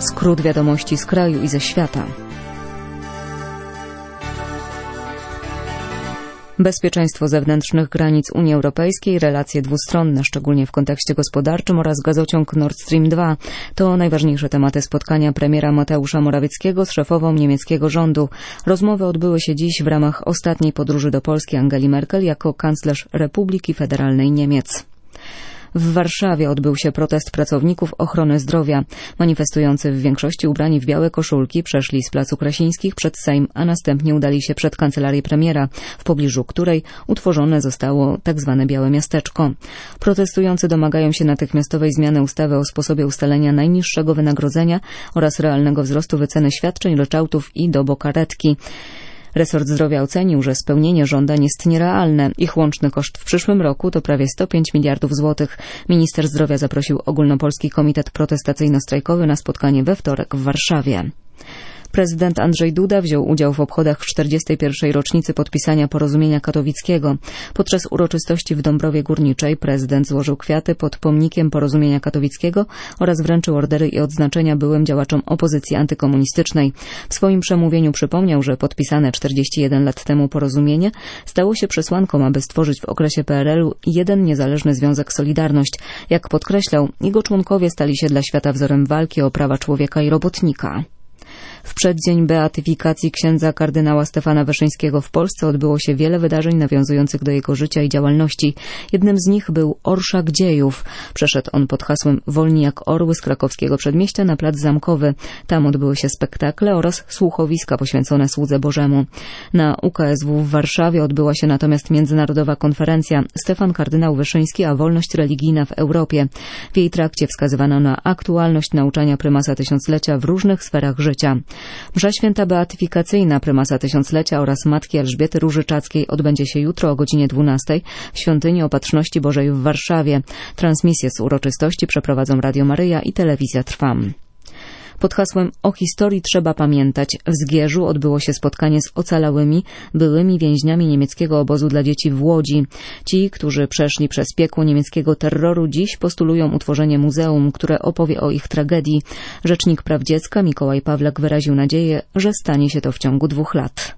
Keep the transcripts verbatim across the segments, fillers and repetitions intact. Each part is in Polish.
Skrót wiadomości z kraju i ze świata. Bezpieczeństwo zewnętrznych granic Unii Europejskiej, relacje dwustronne, szczególnie w kontekście gospodarczym, oraz gazociąg Nord Stream dwa to najważniejsze tematy spotkania premiera Mateusza Morawieckiego z szefową niemieckiego rządu. Rozmowy odbyły się dziś w ramach ostatniej podróży do Polski Angeli Merkel jako kanclerz Republiki Federalnej Niemiec. W Warszawie odbył się protest pracowników ochrony zdrowia. Manifestujący w większości ubrani w białe koszulki przeszli z Placu Krasińskich przed Sejm, a następnie udali się przed kancelarię premiera, w pobliżu której utworzone zostało tzw. Białe Miasteczko. Protestujący domagają się natychmiastowej zmiany ustawy o sposobie ustalenia najniższego wynagrodzenia oraz realnego wzrostu wyceny świadczeń, ryczałtów i dobokaretki. Resort Zdrowia ocenił, że spełnienie żądań jest nierealne. Ich łączny koszt w przyszłym roku to prawie sto pięć miliardów złotych. Minister Zdrowia zaprosił Ogólnopolski Komitet Protestacyjno-Strajkowy na spotkanie we wtorek w Warszawie. Prezydent Andrzej Duda wziął udział w obchodach czterdziestej pierwszej rocznicy podpisania porozumienia katowickiego. Podczas uroczystości w Dąbrowie Górniczej prezydent złożył kwiaty pod pomnikiem porozumienia katowickiego oraz wręczył ordery i odznaczenia byłym działaczom opozycji antykomunistycznej. W swoim przemówieniu przypomniał, że podpisane czterdzieści jeden lat temu porozumienie stało się przesłanką, aby stworzyć w okresie P R L-u jeden niezależny związek Solidarność. Jak podkreślał, jego członkowie stali się dla świata wzorem walki o prawa człowieka i robotnika. W przeddzień beatyfikacji księdza kardynała Stefana Wyszyńskiego w Polsce odbyło się wiele wydarzeń nawiązujących do jego życia i działalności. Jednym z nich był Orszak Dziejów. Przeszedł on pod hasłem Wolni jak orły z krakowskiego przedmieścia na plac Zamkowy. Tam odbyły się spektakle oraz słuchowiska poświęcone słudze Bożemu. Na U K S W w Warszawie odbyła się natomiast międzynarodowa konferencja Stefan Kardynał Wyszyński, a wolność religijna w Europie. W jej trakcie wskazywano na aktualność nauczania prymasa tysiąclecia w różnych sferach życia. Msza święta beatyfikacyjna prymasa tysiąclecia oraz matki Elżbiety Różyczackiej odbędzie się jutro o godzinie dwunastej w Świątyni Opatrzności Bożej w Warszawie. Transmisję z uroczystości przeprowadzą Radio Maryja i Telewizja Trwam. Pod hasłem O historii trzeba pamiętać w Zgierzu odbyło się spotkanie z ocalałymi, byłymi więźniami niemieckiego obozu dla dzieci w Łodzi. Ci, którzy przeszli przez piekło niemieckiego terroru, dziś postulują utworzenie muzeum, które opowie o ich tragedii. Rzecznik Praw Dziecka Mikołaj Pawlak wyraził nadzieję, że stanie się to w ciągu dwóch lat.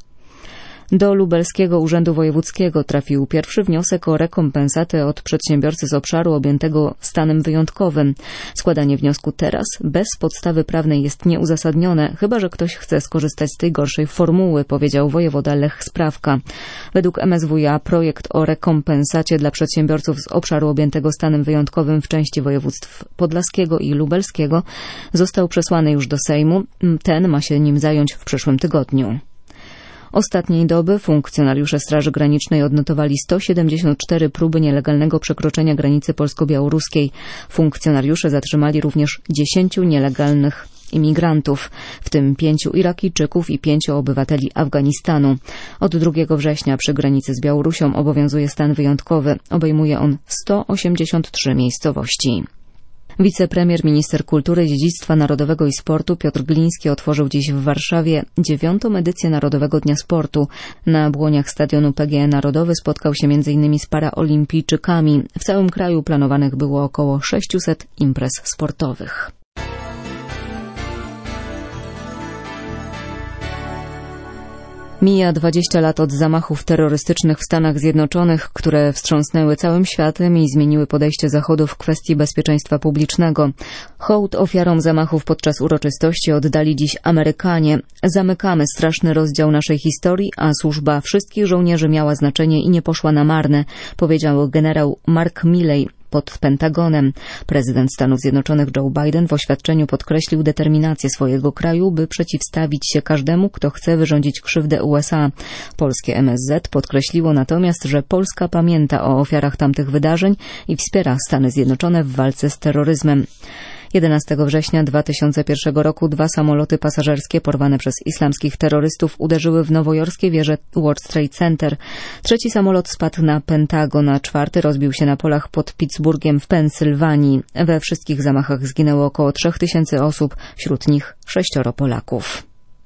Do Lubelskiego Urzędu Wojewódzkiego trafił pierwszy wniosek o rekompensatę od przedsiębiorcy z obszaru objętego stanem wyjątkowym. Składanie wniosku teraz bez podstawy prawnej jest nieuzasadnione, chyba że ktoś chce skorzystać z tej gorszej formuły, powiedział wojewoda Lech Sprawka. Według M S W a projekt o rekompensacie dla przedsiębiorców z obszaru objętego stanem wyjątkowym w części województw podlaskiego i lubelskiego został przesłany już do Sejmu. Ten ma się nim zająć w przyszłym tygodniu. Ostatniej doby funkcjonariusze Straży Granicznej odnotowali sto siedemdziesiąt cztery próby nielegalnego przekroczenia granicy polsko-białoruskiej. Funkcjonariusze zatrzymali również dziesięciu nielegalnych imigrantów, w tym pięciu Irakijczyków i pięciu obywateli Afganistanu. Od drugiego września przy granicy z Białorusią obowiązuje stan wyjątkowy. Obejmuje on sto osiemdziesiąt trzy miejscowości. Wicepremier, minister kultury, dziedzictwa narodowego i sportu Piotr Gliński otworzył dziś w Warszawie dziewiątą edycję Narodowego Dnia Sportu. Na błoniach stadionu P G E Narodowy spotkał się między innymi z paraolimpijczykami. W całym kraju planowanych było około sześciuset imprez sportowych. Mija dwadzieścia lat od zamachów terrorystycznych w Stanach Zjednoczonych, które wstrząsnęły całym światem i zmieniły podejście Zachodu w kwestii bezpieczeństwa publicznego. Hołd ofiarom zamachów podczas uroczystości oddali dziś Amerykanie. Zamykamy straszny rozdział naszej historii, a służba wszystkich żołnierzy miała znaczenie i nie poszła na marne, powiedział generał Mark Milley pod Pentagonem. Prezydent Stanów Zjednoczonych Joe Biden w oświadczeniu podkreślił determinację swojego kraju, by przeciwstawić się każdemu, kto chce wyrządzić krzywdę U S A. Polskie M S Z podkreśliło natomiast, że Polska pamięta o ofiarach tamtych wydarzeń i wspiera Stany Zjednoczone w walce z terroryzmem. jedenastego września dwa tysiące pierwszego roku dwa samoloty pasażerskie porwane przez islamskich terrorystów uderzyły w nowojorskie wieże World Trade Center. Trzeci samolot spadł na Pentagon, a czwarty rozbił się na polach pod Pittsburghem w Pensylwanii. We wszystkich zamachach zginęło około trzech tysięcy osób, wśród nich sześcioro Polaków.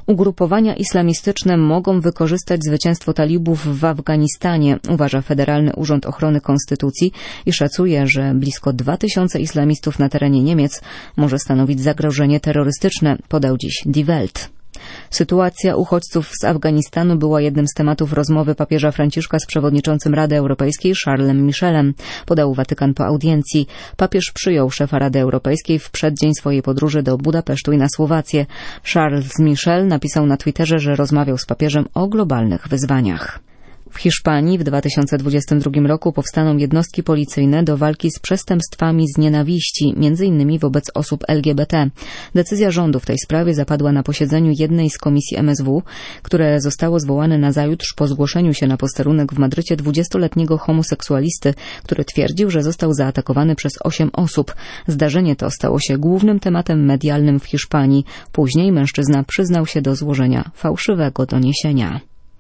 Ugrupowania islamistyczne mogą wykorzystać zwycięstwo talibów w Afganistanie, uważa Federalny Urząd Ochrony Konstytucji i szacuje, że blisko dwa tysiące islamistów na terenie Niemiec może stanowić zagrożenie terrorystyczne, podał dziś Die Welt. Sytuacja uchodźców z Afganistanu była jednym z tematów rozmowy papieża Franciszka z przewodniczącym Rady Europejskiej Charlesem Michelem, podał Watykan po audiencji. Papież przyjął szefa Rady Europejskiej w przeddzień swojej podróży do Budapesztu i na Słowację. Charles Michel napisał na Twitterze, że rozmawiał z papieżem o globalnych wyzwaniach. W Hiszpanii w dwa tysiące dwudziestym drugim roku powstaną jednostki policyjne do walki z przestępstwami z nienawiści, między innymi wobec osób L G B T. Decyzja rządu w tej sprawie zapadła na posiedzeniu jednej z komisji M S W, które zostało zwołane nazajutrz po zgłoszeniu się na posterunek w Madrycie dwudziestoletniego homoseksualisty, który twierdził, że został zaatakowany przez osiem osób. Zdarzenie to stało się głównym tematem medialnym w Hiszpanii. Później mężczyzna przyznał się do złożenia fałszywego doniesienia.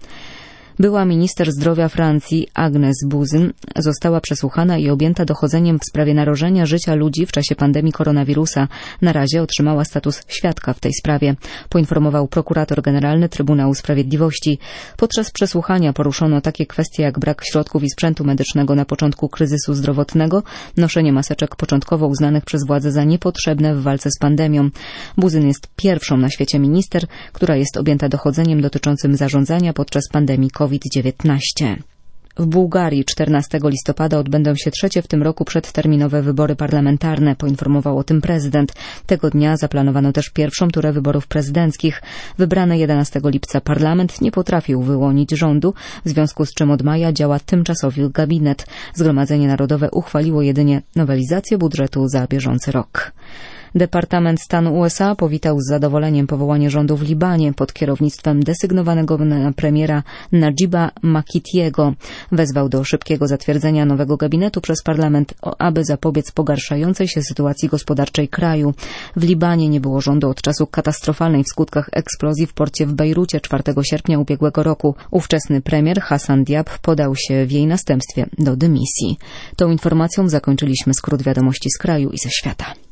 Była minister zdrowia Francji Agnès Buzyn została przesłuchana i objęta dochodzeniem w sprawie narażenia życia ludzi w czasie pandemii koronawirusa. Na razie otrzymała status świadka w tej sprawie, poinformował prokurator generalny Trybunału Sprawiedliwości. Podczas przesłuchania poruszono takie kwestie jak brak środków i sprzętu medycznego na początku kryzysu zdrowotnego, noszenie maseczek początkowo uznanych przez władze za niepotrzebne w walce z pandemią. Buzyn jest pierwszą na świecie minister, która jest objęta dochodzeniem dotyczącym zarządzania podczas pandemii COVID dziewiętnaście. W Bułgarii czternastego listopada odbędą się trzecie w tym roku przedterminowe wybory parlamentarne, poinformował o tym prezydent. Tego dnia zaplanowano też pierwszą turę wyborów prezydenckich. Wybrany jedenastego lipca parlament nie potrafił wyłonić rządu, w związku z czym od maja działa tymczasowy gabinet. Zgromadzenie Narodowe uchwaliło jedynie nowelizację budżetu za bieżący rok. Departament Stanu U S A powitał z zadowoleniem powołanie rządu w Libanie pod kierownictwem desygnowanego na premiera Najiba Makitiego. Wezwał do szybkiego zatwierdzenia nowego gabinetu przez parlament, aby zapobiec pogarszającej się sytuacji gospodarczej kraju. W Libanie nie było rządu od czasu katastrofalnej w skutkach eksplozji w porcie w Bejrucie czwartego sierpnia ubiegłego roku. Ówczesny premier Hassan Diab podał się w jej następstwie do dymisji. Tą informacją zakończyliśmy skrót wiadomości z kraju i ze świata.